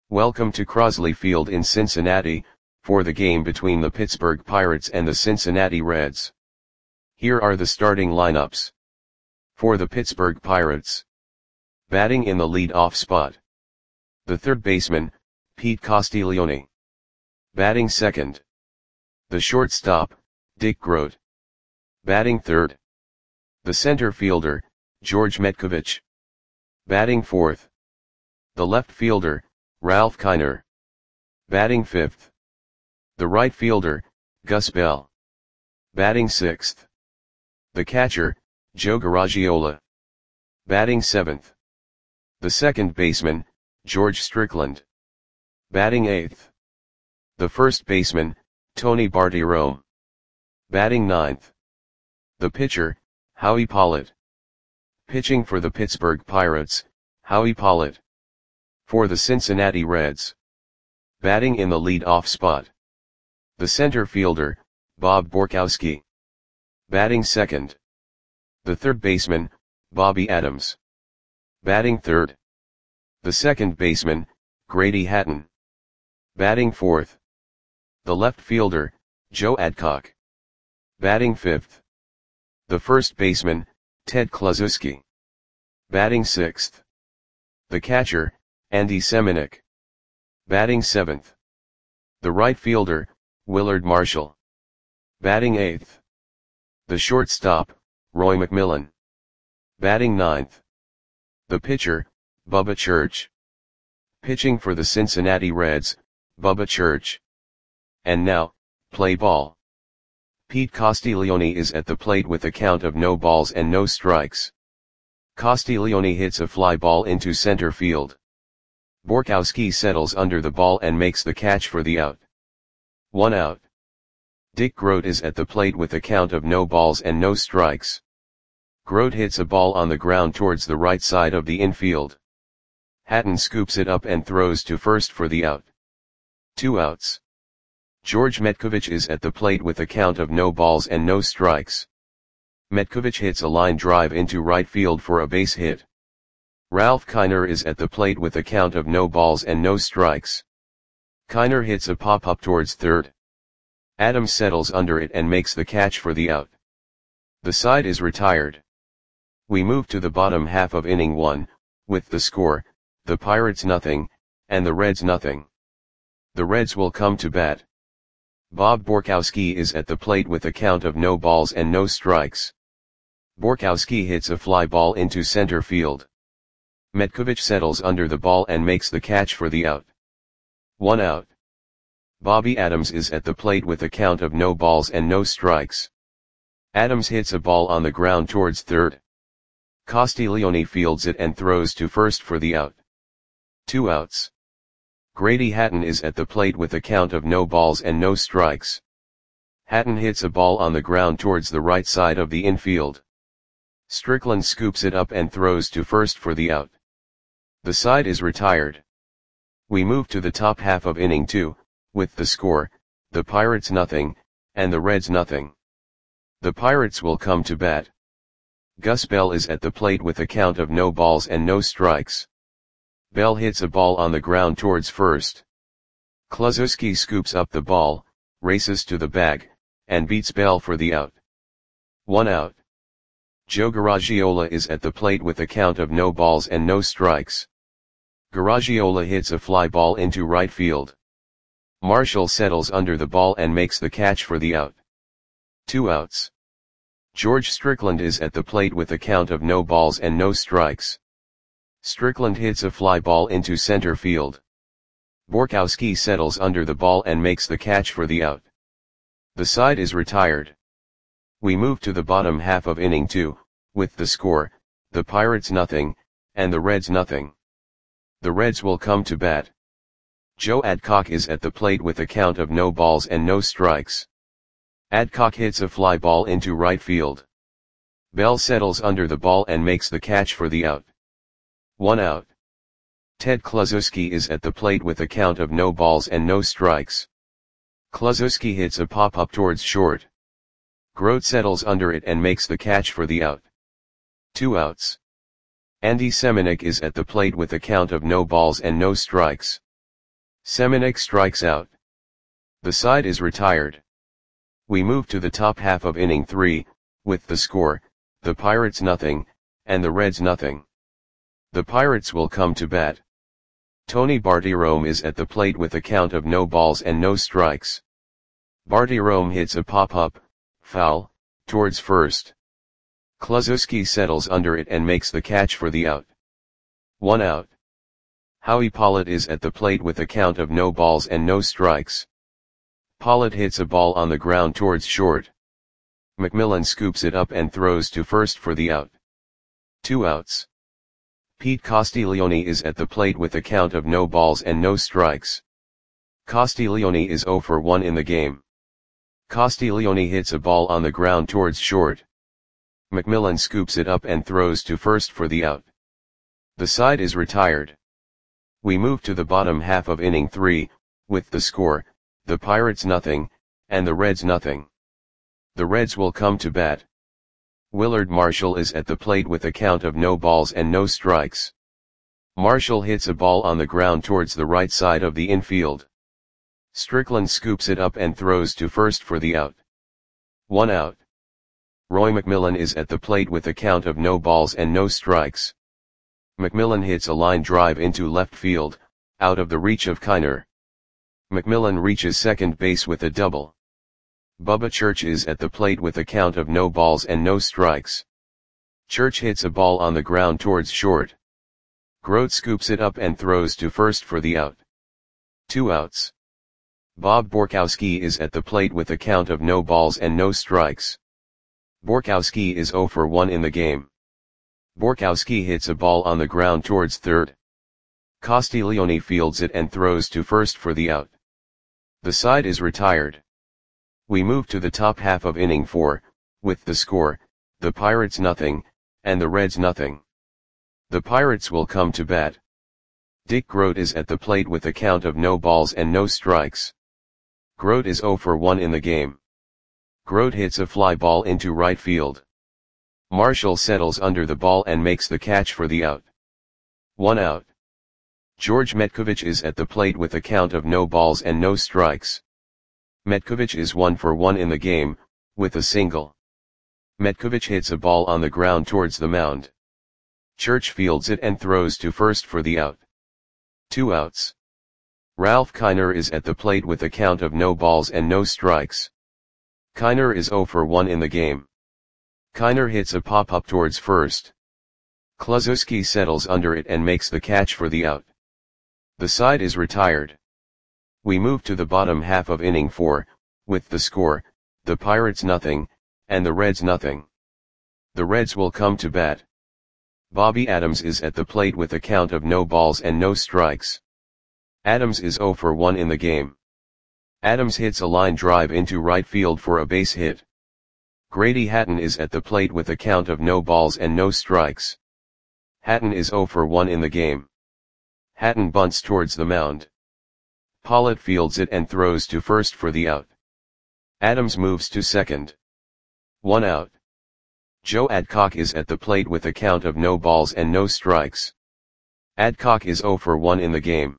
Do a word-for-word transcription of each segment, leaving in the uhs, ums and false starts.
Welcome to Crosley Field in Cincinnati, for the game between the Pittsburgh Pirates and the Cincinnati Reds. Here are the starting lineups. For the Pittsburgh Pirates. Batting in the lead-off spot. The third baseman, Pete Castiglione. Batting second. The shortstop, Dick Groat. Batting third. The center fielder, George Metcovich. Batting fourth. The left fielder, Ralph Kiner. Batting fifth. The right fielder, Gus Bell. Batting sixth. The catcher, Joe Garagiola. Batting seventh. The second baseman, George Strickland. Batting eighth. The first baseman, Tony Bartiromo. Batting ninth. The pitcher, Howie Pollitt. Pitching for the Pittsburgh Pirates, Howie Pollitt. For the Cincinnati Reds. Batting in the lead-off spot. The center fielder, Bob Borkowski. Batting second. The third baseman, Bobby Adams. Batting third. The second baseman, Grady Hatton. Batting fourth. The left fielder, Joe Adcock. Batting fifth. The first baseman, Ted Kluszewski. Batting sixth. The catcher, Andy Semenuk. Batting seventh. The right fielder, Willard Marshall. Batting eighth. The shortstop, Roy McMillan. Batting ninth. The pitcher, Bubba Church. Pitching for the Cincinnati Reds, Bubba Church. And now, play ball. Pete Castiglione is at the plate with a count of no balls and no strikes. Castiglione hits a fly ball into center field. Borkowski settles under the ball and makes the catch for the out. One out. Dick Groat is at the plate with a count of no balls and no strikes. Groat hits a ball on the ground towards the right side of the infield. Hatton scoops it up and throws to first for the out. Two outs. George Metcovich is at the plate with a count of no balls and no strikes. Metcovich hits a line drive into right field for a base hit. Ralph Kiner is at the plate with a count of no balls and no strikes. Kiner hits a pop-up towards third. Adams settles under it and makes the catch for the out. The side is retired. We move to the bottom half of inning one, with the score, the Pirates nothing, and the Reds nothing. The Reds will come to bat. Bob Borkowski is at the plate with a count of no balls and no strikes. Borkowski hits a fly ball into center field. Metcovich settles under the ball and makes the catch for the out. One out. Bobby Adams is at the plate with a count of no balls and no strikes. Adams hits a ball on the ground towards third. Castiglione fields it and throws to first for the out. Two outs. Grady Hatton is at the plate with a count of no balls and no strikes. Hatton hits a ball on the ground towards the right side of the infield. Strickland scoops it up and throws to first for the out. The side is retired. We move to the top half of inning two, with the score, the Pirates nothing, and the Reds nothing. The Pirates will come to bat. Gus Bell is at the plate with a count of no balls and no strikes. Bell hits a ball on the ground towards first. Kluszewski scoops up the ball, races to the bag, and beats Bell for the out. One out. Joe Garagiola is at the plate with a count of no balls and no strikes. Garagiola hits a fly ball into right field. Marshall settles under the ball and makes the catch for the out. Two outs. George Strickland is at the plate with a count of no balls and no strikes. Strickland hits a fly ball into center field. Borkowski settles under the ball and makes the catch for the out. The side is retired. We move to the bottom half of inning two, with the score, the Pirates nothing, and the Reds nothing. The Reds will come to bat. Joe Adcock is at the plate with a count of no balls and no strikes. Adcock hits a fly ball into right field. Bell settles under the ball and makes the catch for the out. One out. Ted Kluszewski is at the plate with a count of no balls and no strikes. Kluszewski hits a pop-up towards short. Groat settles under it and makes the catch for the out. Two outs. Andy Semenuk is at the plate with a count of no balls and no strikes. Semenuk strikes out. The side is retired. We move to the top half of inning three, with the score, the Pirates nothing, and the Reds nothing. The Pirates will come to bat. Tony Bartierome is at the plate with a count of no balls and no strikes. Bartierome hits a pop-up, foul, towards first. Kluszewski settles under it and makes the catch for the out. One out. Howie Pollitt is at the plate with a count of no balls and no strikes. Pollitt hits a ball on the ground towards short. McMillan scoops it up and throws to first for the out. Two outs. Pete Castiglione is at the plate with a count of no balls and no strikes. Castiglione is oh for one in the game. Castiglione hits a ball on the ground towards short. McMillan scoops it up and throws to first for the out. The side is retired. We move to the bottom half of inning three, with the score, the Pirates nothing, and the Reds nothing. The Reds will come to bat. Willard Marshall is at the plate with a count of no balls and no strikes. Marshall hits a ball on the ground towards the right side of the infield. Strickland scoops it up and throws to first for the out. One out. Roy McMillan is at the plate with a count of no balls and no strikes. McMillan hits a line drive into left field, out of the reach of Kiner. McMillan reaches second base with a double. Bubba Church is at the plate with a count of no balls and no strikes. Church hits a ball on the ground towards short. Grote scoops it up and throws to first for the out. Two outs. Bob Borkowski is at the plate with a count of no balls and no strikes. Borkowski is oh for one in the game. Borkowski hits a ball on the ground towards third. Castiglione fields it and throws to first for the out. The side is retired. We move to the top half of inning four, with the score, the Pirates nothing, and the Reds nothing. The Pirates will come to bat. Dick Grote is at the plate with a count of no balls and no strikes. Grote is oh for one in the game. Grote hits a fly ball into right field. Marshall settles under the ball and makes the catch for the out. One out. George Metkovich is at the plate with a count of no balls and no strikes. Metkovich is one for one in the game, with a single. Metkovich hits a ball on the ground towards the mound. Church fields it and throws to first for the out. Two outs. Ralph Kiner is at the plate with a count of no balls and no strikes. Kiner is oh for one in the game. Kiner hits a pop-up towards first. Kluszewski settles under it and makes the catch for the out. The side is retired. We move to the bottom half of inning four, with the score, the Pirates nothing, and the Reds nothing. The Reds will come to bat. Bobby Adams is at the plate with a count of no balls and no strikes. Adams is oh for one in the game. Adams hits a line drive into right field for a base hit. Grady Hatton is at the plate with a count of no balls and no strikes. Hatton is oh for one in the game. Hatton bunts towards the mound. Pollitt fields it and throws to first for the out. Adams moves to second. One out. Joe Adcock is at the plate with a count of no balls and no strikes. Adcock is oh for one in the game.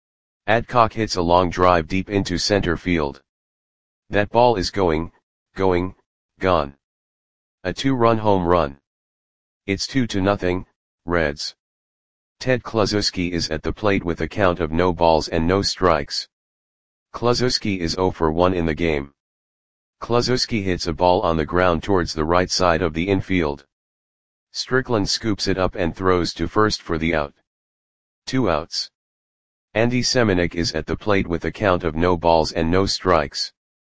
Adcock hits a long drive deep into center field. That ball is going, going, gone. A two-run home run. It's two to nothing, Reds. Ted Kluszewski is at the plate with a count of no balls and no strikes. Kluszewski is oh for one in the game. Kluszewski hits a ball on the ground towards the right side of the infield. Strickland scoops it up and throws to first for the out. Two outs. Andy Semenuk is at the plate with a count of no balls and no strikes.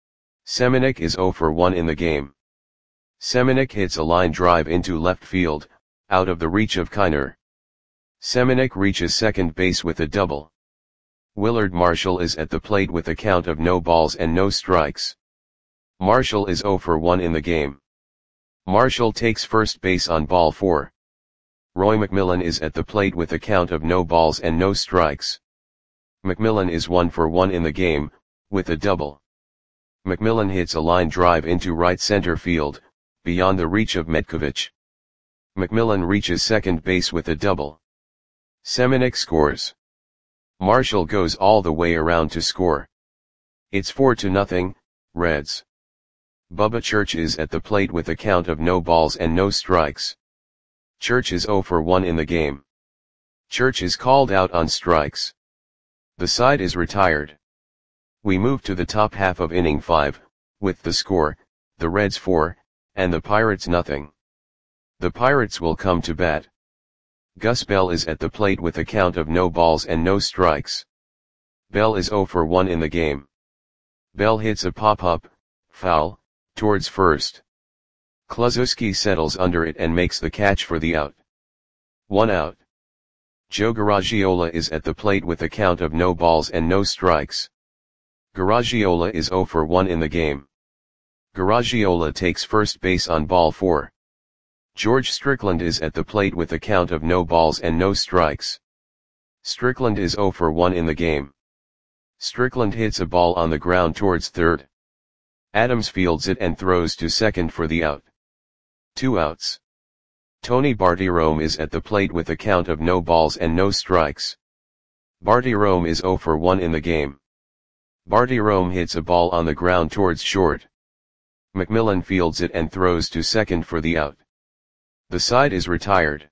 Semenuk is oh for one in the game. Semenuk hits a line drive into left field, out of the reach of Kiner. Semenuk reaches second base with a double. Willard Marshall is at the plate with a count of no balls and no strikes. Marshall is oh for one in the game. Marshall takes first base on ball four. Roy McMillan is at the plate with a count of no balls and no strikes. McMillan is one for one in the game, with a double. McMillan hits a line drive into right center field, beyond the reach of Metkovich. McMillan reaches second base with a double. Semenuk scores. Marshall goes all the way around to score. It's four to nothing, Reds. Bubba Church is at the plate with a count of no balls and no strikes. Church is zero for one in the game. Church is called out on strikes. The side is retired. We move to the top half of inning five, with the score, the Reds four, and the Pirates nothing. The Pirates will come to bat. Gus Bell is at the plate with a count of no balls and no strikes. Bell is zero for one in the game. Bell hits a pop-up, foul, towards first. Kluszewski settles under it and makes the catch for the out. One out. Joe Garagiola is at the plate with a count of no balls and no strikes. Garagiola is zero for one in the game. Garagiola takes first base on ball four. George Strickland is at the plate with a count of no balls and no strikes. Strickland is zero for one in the game. Strickland hits a ball on the ground towards third. Adams fields it and throws to second for the out. Two outs. Tony Bartyrome is at the plate with a count of no balls and no strikes. Bartyrome is zero for one in the game. Bartyrome hits a ball on the ground towards short. McMillan fields it and throws to second for the out. The side is retired.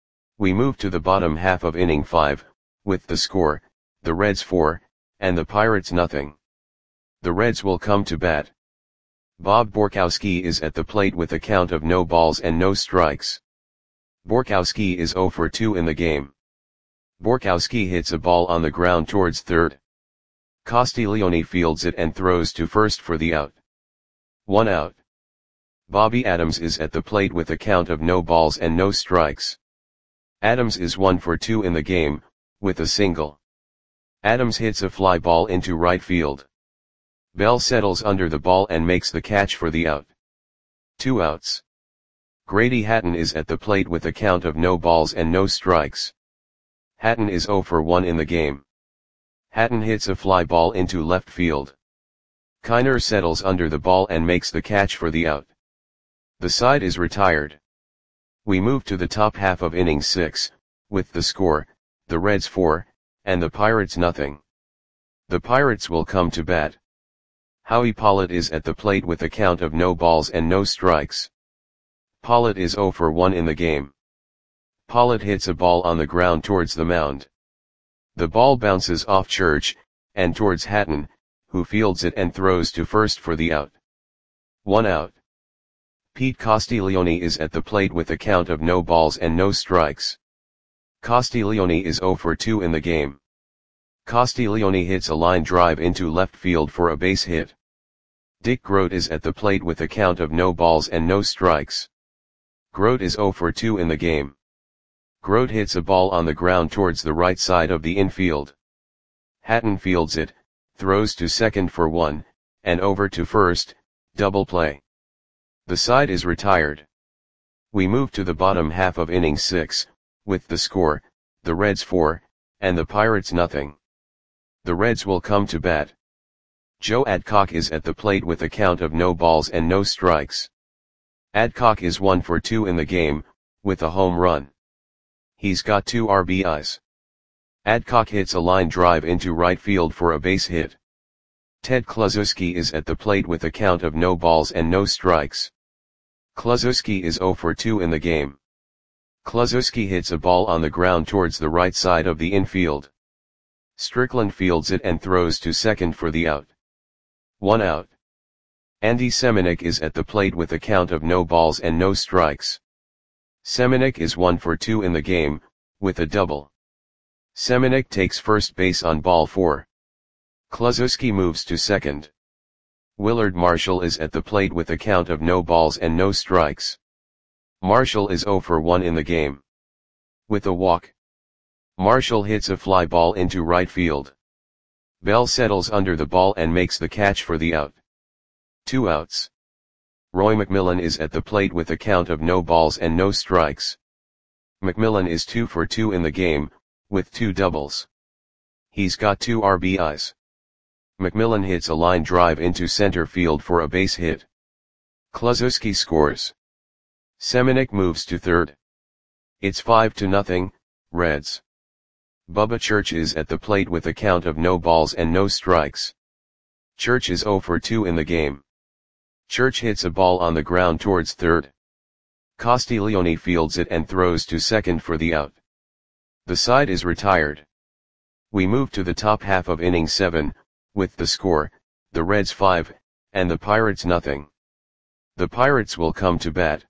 We move to the bottom half of inning five, with the score, the Reds four, and the Pirates nothing. The Reds will come to bat. Bob Borkowski is at the plate with a count of no balls and no strikes. Borkowski is zero for two in the game. Borkowski hits a ball on the ground towards third. Castiglione fields it and throws to first for the out. One out. Bobby Adams is at the plate with a count of no balls and no strikes. Adams is one for two in the game, with a single. Adams hits a fly ball into right field. Bell settles under the ball and makes the catch for the out. Two outs. Grady Hatton is at the plate with a count of no balls and no strikes. Hatton is zero for one in the game. Hatton hits a fly ball into left field. Kiner settles under the ball and makes the catch for the out. The side is retired. We move to the top half of inning six, with the score, the Reds four, and the Pirates nothing. The Pirates will come to bat. Howie Pollitt is at the plate with a count of no balls and no strikes. Pollitt is zero for one in the game. Pollitt hits a ball on the ground towards the mound. The ball bounces off Church, and towards Hatton, who fields it and throws to first for the out. One out. Pete Castiglione is at the plate with a count of no balls and no strikes. Castiglione is zero for two in the game. Castiglione hits a line drive into left field for a base hit. Dick Grote is at the plate with a count of no balls and no strikes. Grote is zero for two in the game. Grote hits a ball on the ground towards the right side of the infield. Hatton fields it, throws to second for one, and over to first, double play. The side is retired. We move to the bottom half of inning six, with the score, the Reds four, and the Pirates nothing. The Reds will come to bat. Joe Adcock is at the plate with a count of no balls and no strikes. Adcock is one for two in the game, with a home run. He's got two R B Is. Adcock hits a line drive into right field for a base hit. Ted Kluszewski is at the plate with a count of no balls and no strikes. Kluszewski is zero for two in the game. Kluszewski hits a ball on the ground towards the right side of the infield. Strickland fields it and throws to second for the out. One out. Andy Semenuk is at the plate with a count of no balls and no strikes. Semenuk is one for two in the game, with a double. Semenuk takes first base on ball four. Kluszewski moves to second. Willard Marshall is at the plate with a count of no balls and no strikes. Marshall is zero for one in the game. With a walk. Marshall hits a fly ball into right field. Bell settles under the ball and makes the catch for the out. Two outs. Roy McMillan is at the plate with a count of no balls and no strikes. McMillan is two for two in the game, with two doubles. He's got two R B Is. McMillan hits a line drive into center field for a base hit. Kluszewski scores. Semenuk moves to third. It's five to nothing, Reds. Bubba Church is at the plate with a count of no balls and no strikes. Church is zero for two in the game. Church hits a ball on the ground towards third. Castiglione fields it and throws to second for the out. The side is retired. We move to the top half of inning seven, with the score, the Reds five, and the Pirates nothing. The Pirates will come to bat.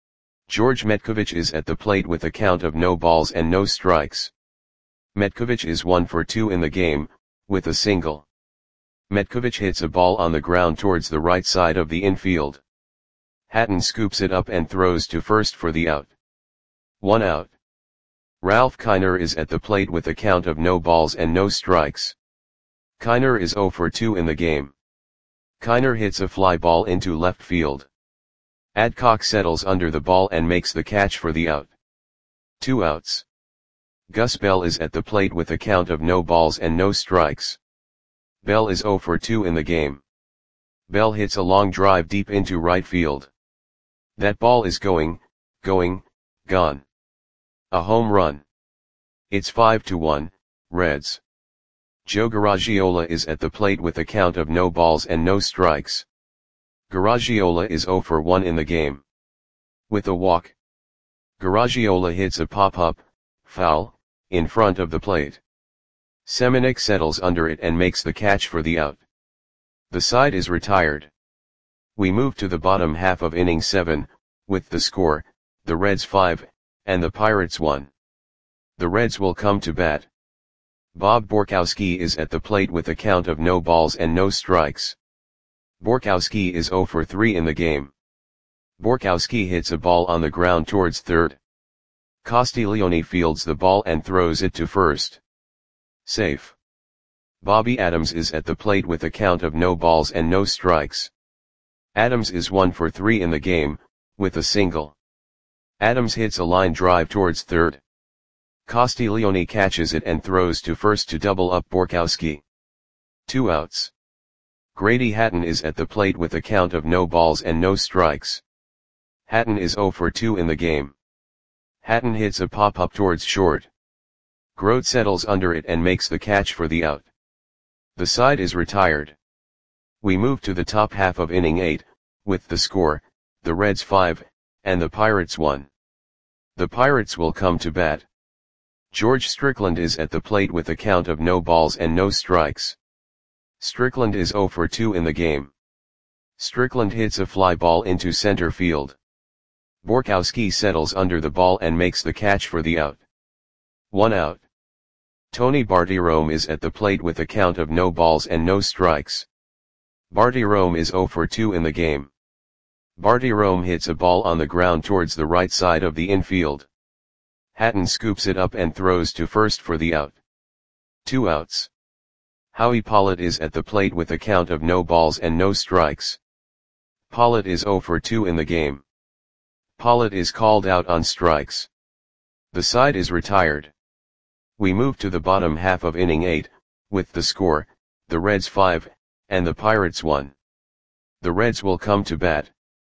George Metkovich is at the plate with a count of no balls and no strikes. Metkovich is one for two in the game, with a single. Metkovich hits a ball on the ground towards the right side of the infield. Hatton scoops it up and throws to first for the out. One out. Ralph Kiner is at the plate with a count of no balls and no strikes. Kiner is zero for two in the game. Kiner hits a fly ball into left field. Adcock settles under the ball and makes the catch for the out. Two outs. Gus Bell is at the plate with a count of no balls and no strikes. Bell is zero for two in the game. Bell hits a long drive deep into right field. That ball is going, going, gone. A home run. It's five to one, Reds. Joe Garagiola is at the plate with a count of no balls and no strikes. Garagiola is zero for one in the game. With a walk. Garagiola hits a pop-up, foul, in front of the plate. Semenuk settles under it and makes the catch for the out. The side is retired. We move to the bottom half of inning seven, with the score, the Reds five, and the Pirates one. The Reds will come to bat. Bob Borkowski is at the plate with a count of no balls and no strikes. Borkowski is zero for three in the game. Borkowski hits a ball on the ground towards third. Castiglione fields the ball and throws it to first. Safe. Bobby Adams is at the plate with a count of no balls and no strikes. Adams is one for three in the game, with a single. Adams hits a line drive towards third. Castiglione catches it and throws to first to double up Borkowski. Two outs. Grady Hatton is at the plate with a count of no balls and no strikes. Hatton is zero for two in the game. Hatton hits a pop-up towards short. Grote settles under it and makes the catch for the out. The side is retired. We move to the top half of inning eight, with the score, the Reds five, and the Pirates one. The Pirates will come to bat. George Strickland is at the plate with a count of no balls and no strikes. Strickland is zero for two in the game. Strickland hits a fly ball into center field. Borkowski settles under the ball and makes the catch for the out. One out. Tony Bartiromo is at the plate with a count of no balls and no strikes. Bartiromo is zero for two in the game. Bartiromo hits a ball on the ground towards the right side of the infield. Hatton scoops it up and throws to first for the out. Two outs. Howie Pollitt is at the plate with a count of no balls and no strikes. Pollitt is zero for two in the game. Pollitt is called out on strikes. The side is retired. We move to the bottom half of inning eight, with the score, the Reds five, and the Pirates one. The Reds will come to bat.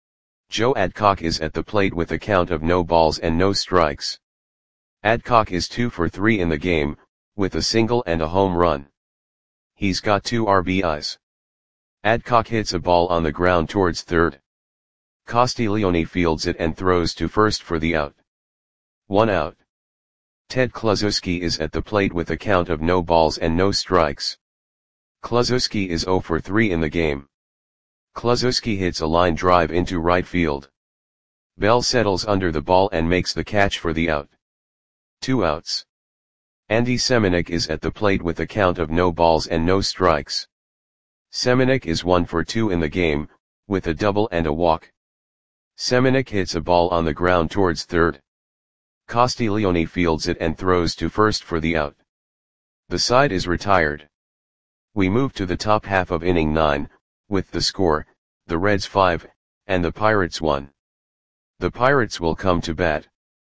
Joe Adcock is at the plate with a count of no balls and no strikes. Adcock is two for three in the game, with a single and a home run. He's got two R B Is. Adcock hits a ball on the ground towards third. Castiglione fields it and throws to first for the out. One out. Ted Kluszewski is at the plate with a count of no balls and no strikes. Kluszewski is zero for three in the game. Kluszewski hits a line drive into right field. Bell settles under the ball and makes the catch for the out. Two outs. Andy Semenuk is at the plate with a count of no balls and no strikes. Semenuk is one for two in the game, with a double and a walk. Semenuk hits a ball on the ground towards third. Castiglione fields it and throws to first for the out. The side is retired. We move to the top half of inning nine, with the score, the Reds five, and the Pirates one. The Pirates will come to bat.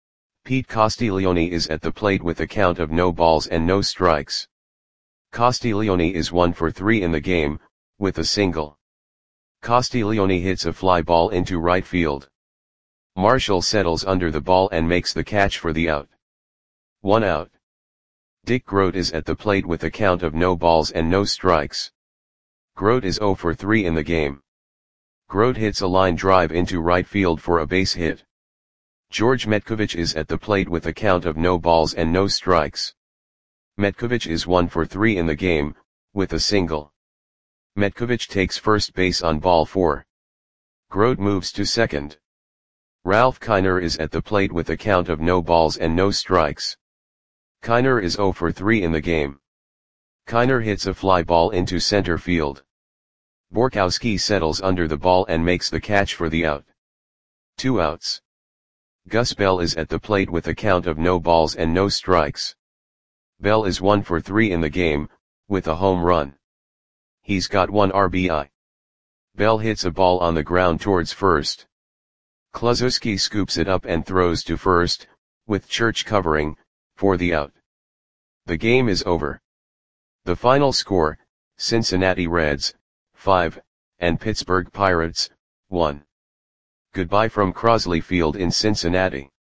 Pete Castiglione is at the plate with a count of no balls and no strikes. Castiglione is one for three in the game, with a single. Castiglione hits a fly ball into right field. Marshall settles under the ball and makes the catch for the out. One out. Dick Groat is at the plate with a count of no balls and no strikes. Groat is zero for three in the game. Groat hits a line drive into right field for a base hit. George Metkovich is at the plate with a count of no balls and no strikes. Metkovich is one for three in the game, with a single. Metkovich takes first base on ball four. Groat moves to second. Ralph Kiner is at the plate with a count of no balls and no strikes. Kiner is zero for three in the game. Kiner hits a fly ball into center field. Borkowski settles under the ball and makes the catch for the out. Two outs. Gus Bell is at the plate with a count of no balls and no strikes. Bell is one for three in the game, with a home run. He's got one R B I. Bell hits a ball on the ground towards first. Kluszewski scoops it up and throws to first, with Church covering, for the out. The game is over. The final score, Cincinnati Reds, five, and Pittsburgh Pirates, one. Goodbye from Crosley Field in Cincinnati.